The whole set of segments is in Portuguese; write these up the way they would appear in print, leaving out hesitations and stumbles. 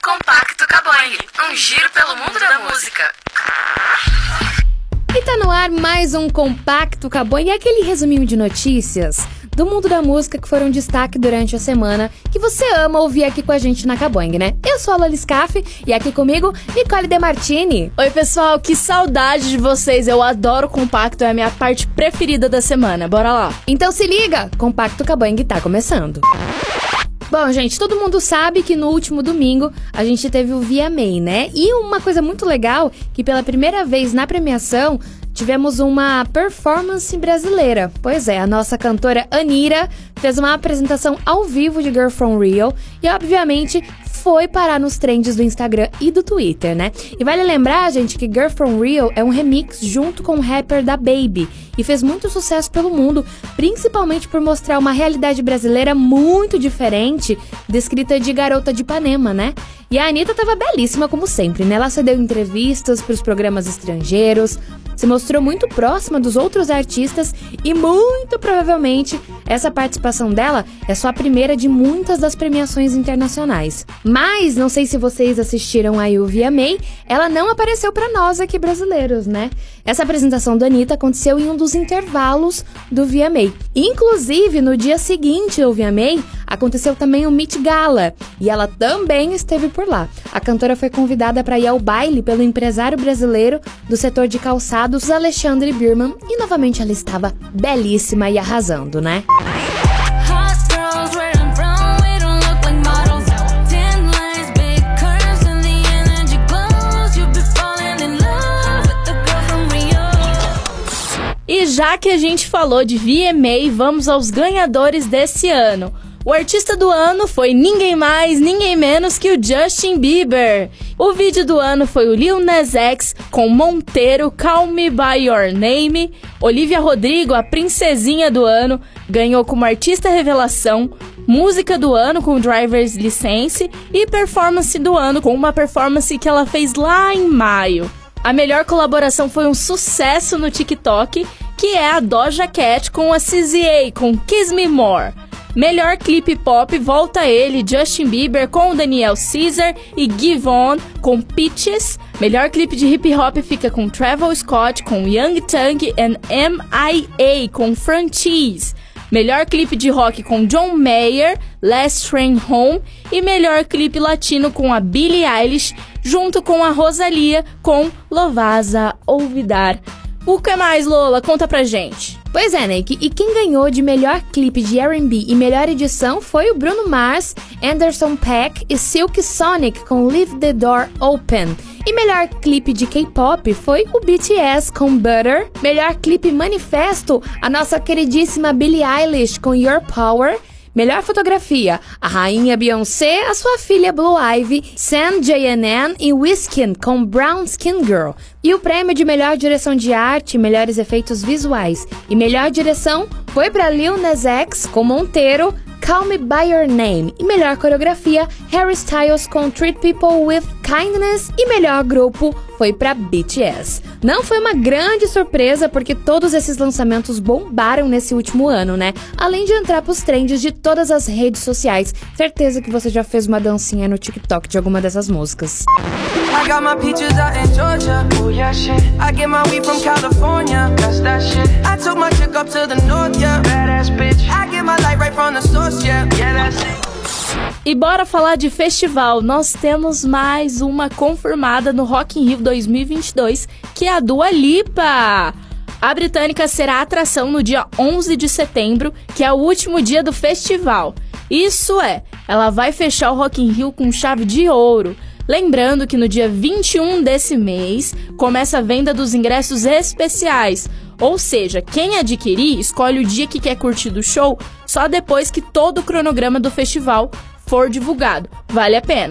Compacto Cabangue, um giro pelo mundo da música. E tá no ar mais um Compacto Cabangue, aquele resuminho de notícias do mundo da música que foram destaque durante a semana, que você ama ouvir aqui com a gente na Cabangue, né? Eu sou a Loli Scaff e aqui comigo, Nicole De Martini. Oi, pessoal, que saudade de vocês. Eu adoro Compacto, é a minha parte preferida da semana. Bora lá. Então se liga, Compacto Cabangue tá começando. Bom, gente, todo mundo sabe que no último domingo a gente teve o VMA, né? E uma coisa muito legal, que pela primeira vez na premiação tivemos uma performance brasileira. Pois é, a nossa cantora Anira fez uma apresentação ao vivo de Girl From Rio e, obviamente, foi parar nos trends do Instagram e do Twitter, né? E vale lembrar, gente, que Girl From Rio é um remix junto com o rapper DaBaby e fez muito sucesso pelo mundo, principalmente por mostrar uma realidade brasileira muito diferente, descrita de Garota de Ipanema, né? E a Anitta tava belíssima como sempre, né? Ela cedeu entrevistas pros programas estrangeiros, se mostrou muito próxima dos outros artistas e muito provavelmente essa participação dela é só a primeira de muitas das premiações internacionais. Mas, não sei se vocês assistiram aí o VMA, ela não apareceu pra nós aqui brasileiros, né? Essa apresentação da Anitta aconteceu em um dos intervalos do VMA. Inclusive, no dia seguinte ao VMA, aconteceu também o Met Gala e ela também esteve por lá. A cantora foi convidada para ir ao baile pelo empresário brasileiro do setor de calçados, Alexandre Birman, e novamente ela estava belíssima e arrasando, né? E já que a gente falou de VMA, vamos aos ganhadores desse ano. O artista do ano foi ninguém mais, ninguém menos que o Justin Bieber. O vídeo do ano foi o Lil Nas X com Monteiro, Call Me By Your Name. Olivia Rodrigo, a princesinha do ano, ganhou como artista revelação. Música do ano com Driver's License e performance do ano com uma performance que ela fez lá em maio. A melhor colaboração foi um sucesso no TikTok, que é a Doja Cat com a CZA, com Kiss Me More. Melhor clipe pop volta ele, Justin Bieber com Daniel Caesar e Giveon com Peaches. Melhor clipe de hip hop fica com Travis Scott com Young Thug e M.I.A. com Franchise. Melhor clipe de rock com John Mayer, Last Train Home. E melhor clipe latino com a Billie Eilish, junto com a Rosalía com Lo Vas a Olvidar. O que mais, Lola? Conta pra gente. Pois é, né? E quem ganhou de melhor clipe de R&B e melhor edição foi o Bruno Mars, Anderson .Paak e Silk Sonic com Leave the Door Open. E melhor clipe de K-pop foi o BTS com Butter. Melhor clipe manifesto, a nossa queridíssima Billie Eilish com Your Power. Melhor fotografia, a rainha Beyoncé, a sua filha Blue Ivy, Sam JNN e Wizkid com Brown Skin Girl. E o prêmio de melhor direção de arte, melhores efeitos visuais e melhor direção foi para Lil Nas X com Monteiro, Call Me By Your Name. E melhor coreografia, Harry Styles com Treat People With Kindness. E melhor grupo foi para BTS. Não foi uma grande surpresa, porque todos esses lançamentos bombaram nesse último ano, né? Além de entrar pros trends de todas as redes sociais. Certeza que você já fez uma dancinha no TikTok de alguma dessas músicas. I got my peaches out in Georgia. Oh yeah, shit. I get my weed from California. That's that shit. I took my chick up to the north, yeah. Badass bitch. I get my light right from the source, yeah. Yeah, that's it. E bora falar de festival. Nós temos mais uma confirmada no Rock in Rio 2022, que é a Dua Lipa. A britânica será a atração no dia 11 de setembro, que é o último dia do festival. Isso é, ela vai fechar o Rock in Rio com chave de ouro. Lembrando que no dia 21 desse mês começa a venda dos ingressos especiais. Ou seja, quem adquirir escolhe o dia que quer curtir do show só depois que todo o cronograma do festival for divulgado. Vale a pena.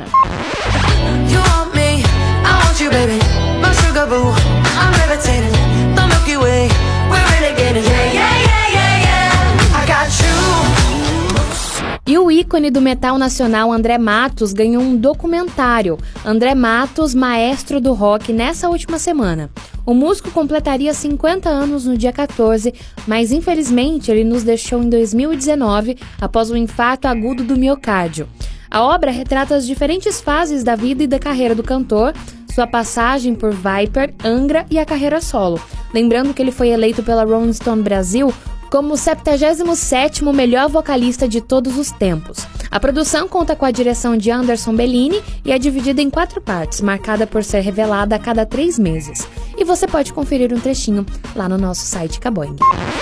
You want me, I want you, baby. My sugar boo, I'm levitating. The Milky Way, we're renegading. Yeah, yeah, yeah, yeah, yeah. I got you. E o ícone do metal nacional André Matos ganhou um documentário, André Matos, Maestro do Rock, nessa última semana. O músico completaria 50 anos no dia 14, mas infelizmente ele nos deixou em 2019 após um infarto agudo do miocárdio. A obra retrata as diferentes fases da vida e da carreira do cantor, sua passagem por Viper, Angra e a carreira solo. Lembrando que ele foi eleito pela Rolling Stone Brasil como o 77º melhor vocalista de todos os tempos. A produção conta com a direção de Anderson Bellini e é dividida em 4 partes, marcada por ser revelada a cada 3 meses. E você pode conferir um trechinho lá no nosso site Caboing.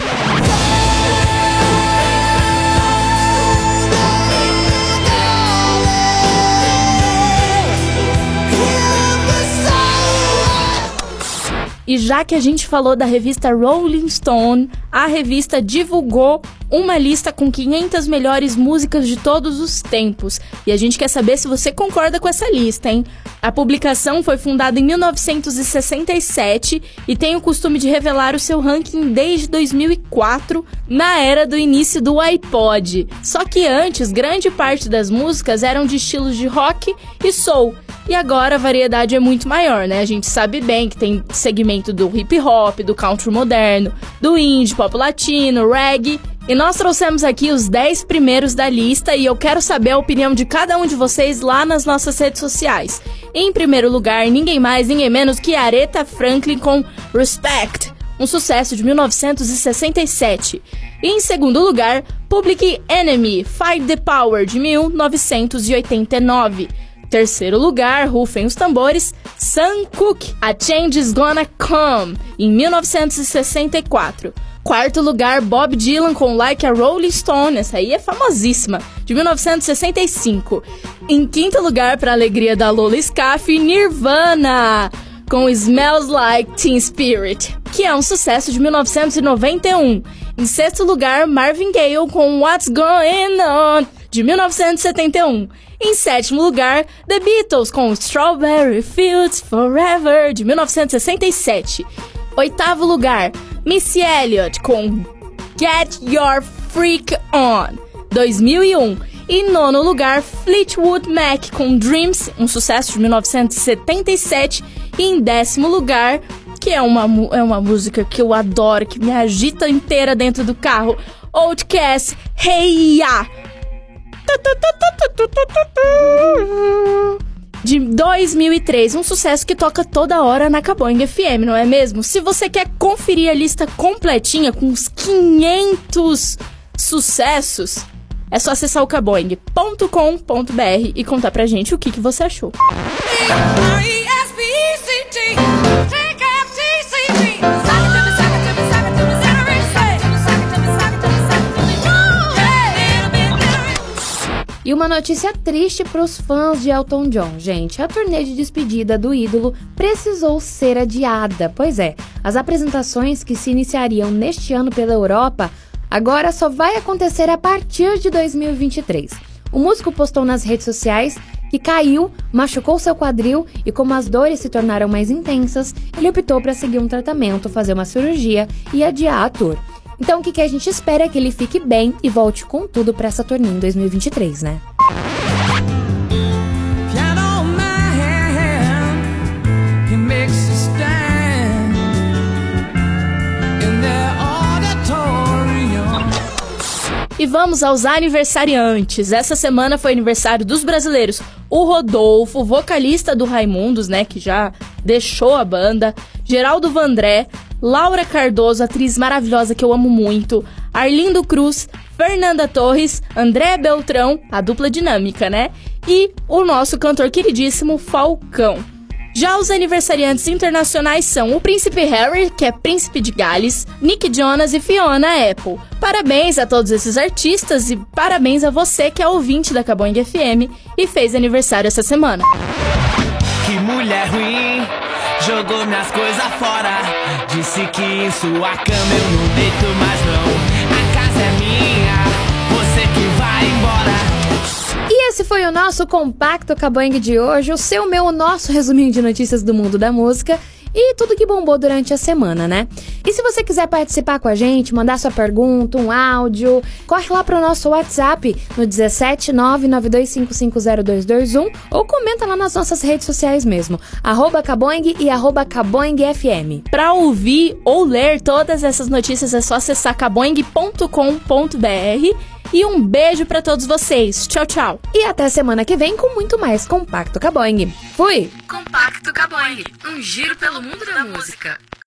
E já que a gente falou da revista Rolling Stone, a revista divulgou uma lista com 500 melhores músicas de todos os tempos. E a gente quer saber se você concorda com essa lista, hein? A publicação foi fundada em 1967 e tem o costume de revelar o seu ranking desde 2004, na era do início do iPod. Só que antes, grande parte das músicas eram de estilos de rock e soul. E agora a variedade é muito maior, né? A gente sabe bem que tem segmento do hip hop, do country moderno, do indie, pop latino, reggae. E nós trouxemos aqui os 10 primeiros da lista e eu quero saber a opinião de cada um de vocês lá nas nossas redes sociais. Em primeiro lugar, ninguém mais, ninguém menos que Aretha Franklin com Respect, um sucesso de 1967. E em segundo lugar, Public Enemy, Fight the Power, de 1989. Terceiro lugar, rufem os tambores, Sam Cooke, A Change Is Gonna Come, em 1964. Quarto lugar, Bob Dylan com Like a Rolling Stone, essa aí é famosíssima, de 1965. Em quinto lugar, para alegria da Lola Scaff, Nirvana, com Smells Like Teen Spirit, que é um sucesso de 1991. Em sexto lugar, Marvin Gaye com What's Going On, de 1971. Em sétimo lugar, The Beatles com Strawberry Fields Forever, de 1967. Oitavo lugar, Missy Elliott com Get Your Freak On, 2001. E nono lugar, Fleetwood Mac com Dreams, um sucesso de 1977. E em décimo lugar, que é uma música que eu adoro, que me agita inteira dentro do carro, Outkast, Hey Ya, de 2003, um sucesso que toca toda hora na Caboing FM, não é mesmo? Se você quer conferir a lista completinha com os 500 sucessos, é só acessar o caboing.com.br e contar pra gente o que você achou. E uma notícia triste para os fãs de Elton John, gente. A turnê de despedida do ídolo precisou ser adiada. Pois é, as apresentações que se iniciariam neste ano pela Europa agora só vai acontecer a partir de 2023. O músico postou nas redes sociais que caiu, machucou seu quadril e como as dores se tornaram mais intensas, ele optou para seguir um tratamento, fazer uma cirurgia e adiar a tour. Então o que a gente espera é que ele fique bem e volte com tudo para essa turnê em 2023, né? E vamos aos aniversariantes. Essa semana foi aniversário dos brasileiros. O Rodolfo, vocalista do Raimundos, né, que já deixou a banda. Geraldo Vandré, Laura Cardoso, atriz maravilhosa que eu amo muito. Arlindo Cruz, Fernanda Torres, André Beltrão, a dupla dinâmica, né? E o nosso cantor queridíssimo Falcão. Já os aniversariantes internacionais são o Príncipe Harry, que é Príncipe de Gales, Nick Jonas e Fiona Apple. Parabéns a todos esses artistas e parabéns a você que é ouvinte da Caboing FM e fez aniversário essa semana. Que mulher ruim, jogou minhas coisas fora. Disse que em sua cama eu não deito mais não. A casa é minha, você que vai embora. E esse foi o nosso Compacto Caboing de hoje, o seu, meu, o nosso resuminho de notícias do mundo da música e tudo que bombou durante a semana, né? E se você quiser participar com a gente, mandar sua pergunta, um áudio, corre lá pro nosso WhatsApp no 17992550221 ou comenta lá nas nossas redes sociais mesmo, @Caboing e @CaboingFM. Para ouvir ou ler todas essas notícias é só acessar caboing.com.br E um beijo pra todos vocês. Tchau, tchau. E até semana que vem com muito mais Compacto Caboing. Fui! Compacto Caboing, um giro pelo mundo da música.